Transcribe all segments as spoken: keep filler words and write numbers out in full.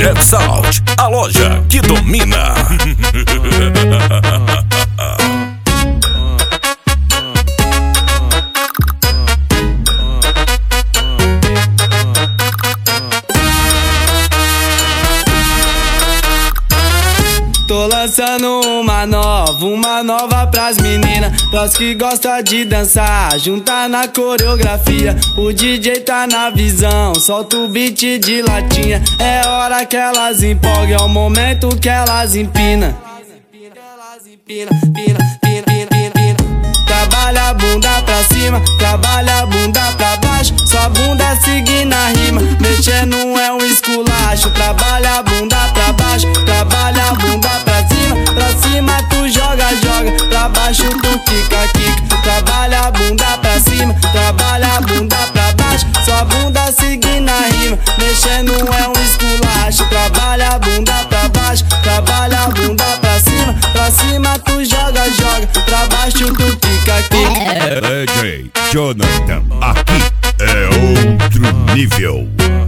Jet Sound, a loja que domina. Tô lançando uma nova, uma nova pras meninas, pras que gosta de dançar, juntar na coreografia. O D J tá na visão, solta o beat de latinha. É hora que elas empolgam, é o momento que elas empina. Pina, pina, pina, pina, pina. Trabalha a bunda pra cima, trabalha a bunda pra baixo, sua bunda seguir na rima, mexer não é um esculacho. Trabalha a bunda pra baixo, trabalha a bunda pra cima, pra cima tu joga, joga, pra baixo tu quica, quica. Trabalha a bunda pra cima, trabalha a bunda pra baixo, sua bunda seguir na rima, mexer não é um esculacho. Trabalha a bunda pra baixo, trabalha a bunda pra cima, pra cima tu joga, joga, pra baixo tu quica, quica. D J Jonathan, aqui é outro nível.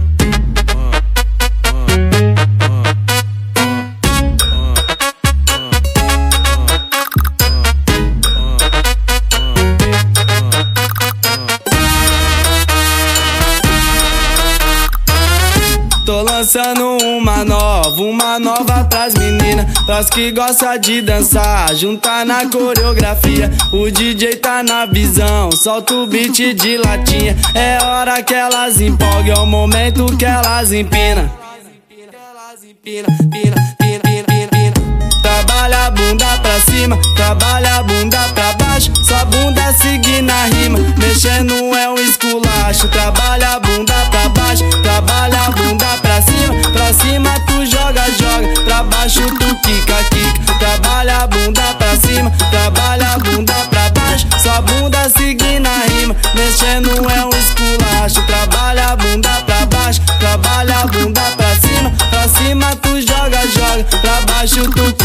Tô lançando uma nova, uma nova pras meninas, pras que gosta de dançar, juntar na coreografia. O D J tá na visão, solta o beat de latinha. É hora que elas empolgam, é o momento que elas empina. Pina, pina, pina, pina, pina. Trabalha a bunda pra cima, trabalha a bunda pra baixo, sua bunda seguir na rima, mexer não é um esculacho. Trabalha a bunda pra baixo, trabalha a bunda pra cima, pra cima tu joga, joga, pra baixo tu quica, quica. Trabalha a bunda pra cima, trabalha a bunda pra baixo, sua bunda seguir na rima, mexer não é um esculacho. Trabalha a bunda pra baixo, trabalha a bunda pra cima, pra cima tu joga, joga, pra baixo tu quica.